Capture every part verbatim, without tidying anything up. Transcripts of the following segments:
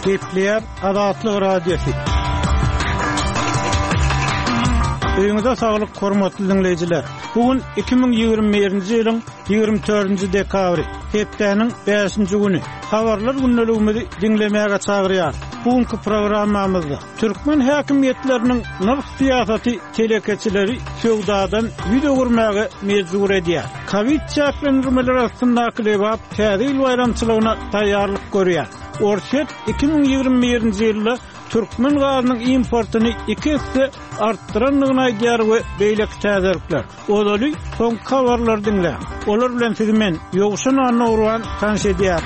Kepler Adatlyk Radiosu. Öňüňizde saglyk, hormatly dinleyijiler. Bugün iki bin ýygrimi birinji ýylyň ýygrimi dördünji dekabry, hepdeniň beşinji güni. Habarlar günneligimizi dinlemäge çagyrýar. Bugünkü programmamyzda Türkmen häkimetleriniň narx siýasaty telekeçileri söwdadan video görmäge mejbur edýär. Covid çäklendirmeleri arasyndaky lebap täze ýyl bayramçylygyna taýýarlyk görýär. Orşet iki bin ýygrimi birinji ýylda Türkmen gazynyň importyny iki hisse artdyranlygyna ýar we beýlek täzelikler. Olaly soň habarlar dinle. Olar bilen sizi men ýoguşan anawran tanış edýär.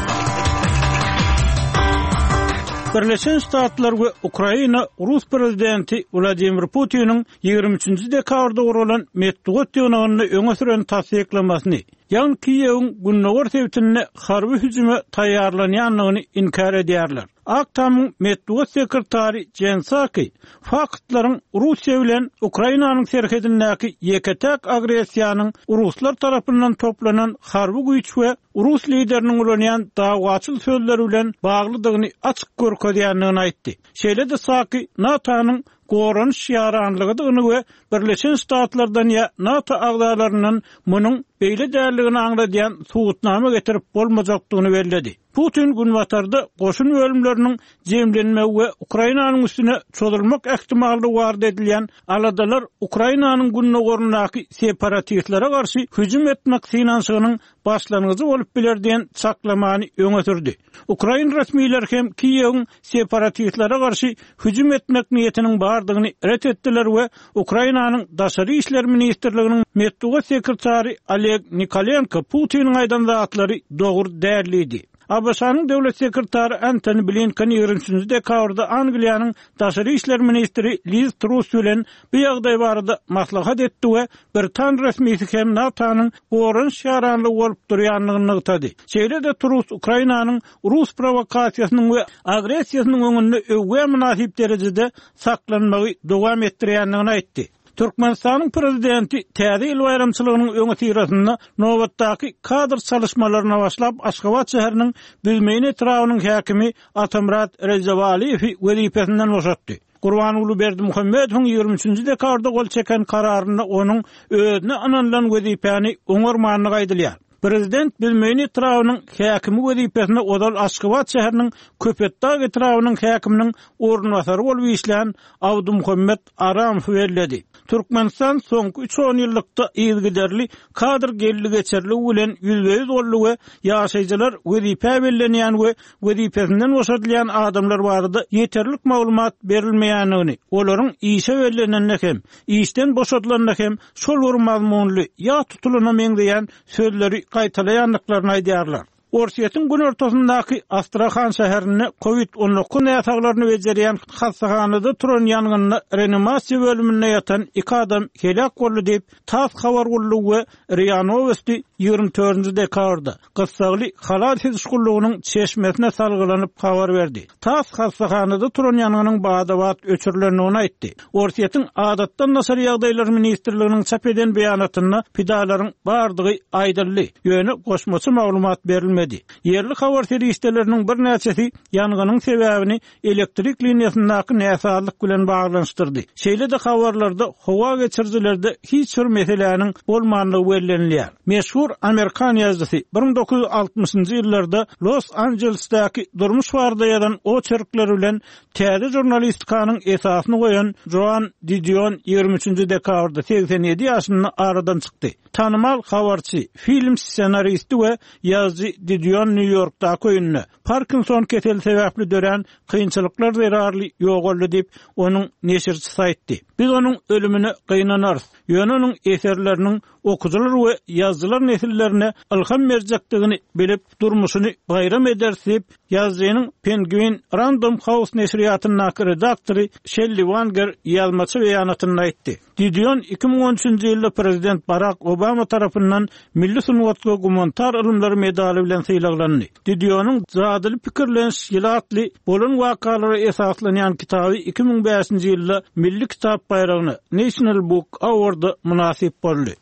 Birleşen Ştatlar we Ukraina Rus prezidenti Vladimir Putin'in ýygrimi üçinji dekabrda urulan Medvedev ýygynyny öňe süren tasdiklamasyny, ýani Kiýewiň Günnäger sebitine harby hüjüme taýýarlanýanlygyny inkar edýärler. Aktamyň Medvedev sekretary Jen Psaki, faktlaryň Russiýa bilen Ukrainanyň serhedindäki ýeketek agresiýanyň Ruslar tarapyndan toplanan harby güýç we Rus lideriniň ulanýan dagwaçyl sözleri bilen baglydygyny açyk görkezýänligini aýtdy. Şeýle de Psaki NATO'nyň goran şiaranlygydygyny we Birleşen Ştatlardan ýa NATO agzalarynyň munyň beýle därligini aňladýan suwutnama getirip bolmajakdygyny bellädi. Putin günwatarda goşun bölümleriniň jemlenmegi we Ukrainanyň üstüne çözülmek ähtimallygy bar edilýän aladalar Ukrainanyň Günnägerindäki separatistlere garşy hüjüm etmek finansynyň başlangyjy bolup biler diýen çaklamany öňe sürdi. Ukraina resmiýetleri hem Kiýewiň separatistlere garşy hüjüm etmek niýetiniň bardygyny ret etdiler we Ukrainanyň daşary işler ministrliginiň Medvedew sekretary Oleg Nikolenko Putiniň aýdan zatlary dogry därlidi. A B S-nyň döwlet sekretary Antony Blinken ýygrimi üçinji dekabrda Angliýanyň daşary işler ministri Liz Truss bilen bu ýagdaý barada maslahat etdi we Britan resmiýeti hem NATO'nyň goran şaranlygy bolup durýanlygyny ýetdi. Şeýle de Truss Ukrainanyň Rus provokasiýasynyň we agresiýasynyň öňünde öwge münasip derejede saklanmagy dowam etdirýänligini aýtdy. Türkmenistanyň prezidenti täze ýyl bayramçylygynyň öňe tirasynda nowatdaky kadr çalışmalaryna başlap Aşgabat şäheriniň Büzmeýin etrawynyň häkimi Atamrat Rezavaliýewi wezipesinden boşatdy. Gurbanuly Berdimuhammedowyň ýygrimi üçinji dekabrda gol çeken kararyna onuň özüne ananlan wezipäni oňarmanlygy aýdylýar. Prezident Büzmeýin etrawynyň häkimi wezipesine odal Aşgabat şäheriniň Köpetdag etrawynyň häkiminiň ornwasary bolup işlän Abdumuhammed Aramow berledi. Türkmenistan soňky üç on ýyllykda ýygyderli kadr gelli geçerli bilen ýüzde ýüz bolly we ýaşaýjylar wezipe bellenýän we wezipesinden boşadylýan adamlar barada ýeterlik maglumat berilmeýänligini, olaryň işe bellenende hem, işden boşadylanda hem şol bir mazmunly ýa tutulana meňdeýän sözleri gaýtalaýanlyklaryny aýdýarlar. Orşetin gün ortasındaky Astrahan şäherine Covid on dokuz ýataglaryny bejerýän hastahanada turan ýangynda reanimasiýa bölüminde ýatan iki adam helak boldy diýip tas habar boldy we Ria Novosti ýygrimi dördünji dekabrda Gyssaly halal hizgullygynyň çeşmesine salgylanyp habar berdi. Tas hastahanada turan ýangynnyň bada-bat öçürilendigini aýtdy. Orşetin adatdan nasar ýagdaýlar ministrliginiň çap eden beýanatyna pidalaryň bardygy aýdyldy. Ýöne goşmaçy maglumat berilmedi. Yerli habar serişdeleriniň bir näçesi ýanganyň sebäbini elektrik liniýasyndaky näsaatlyk bilen baglanşdyrdy. Şeýle de habarlarda howa geçirjilerde hiç bir meseleniň bolmanlygy bellenilýär. Meşhur Amerikan ýazgysy bir bin dokuz ýüz altymyşynjy ýyllarda Los Angelesdaky durmuş bardaýadan o çerkler bilen täze jurnalistikanyň esasyny goýan Joan Didion ýygrimi üçinji dekabrda seksen ýedi ýaşynda aradan çykdy. Tanymal habarçy, film senaristi we ýazgy Didion New York'ta koyunna Parkinson keteli sebäpli dören kıyınçılıklar zerarly ýogoldy diýip onuň neşirçisi aýtdy. Biz onuň ölümine gynanarys. Ýöne onuň eserleriniň okudylar we ýazdylar nesillerine ilham berjekdigini bilip durmuşyny bayram ederiz diýip ýazgynyň Penguin Random House neşriýatynyň redaktory Shelley Wanger ýazmaçy beýanatyny aýtdy. Didion iki bin on üçinji ýylda prezident Barack Obama tarapyndan Milli Sunwatga Gumanitar ilmleri medali bilen syýlandy. Didion'un zadyly pikirleniş ýylatly bolan wakalary esaslanýan kitaby iki bin beşinji ýylda Milli Kitap bayragyny National Book Award'a münasip boldy.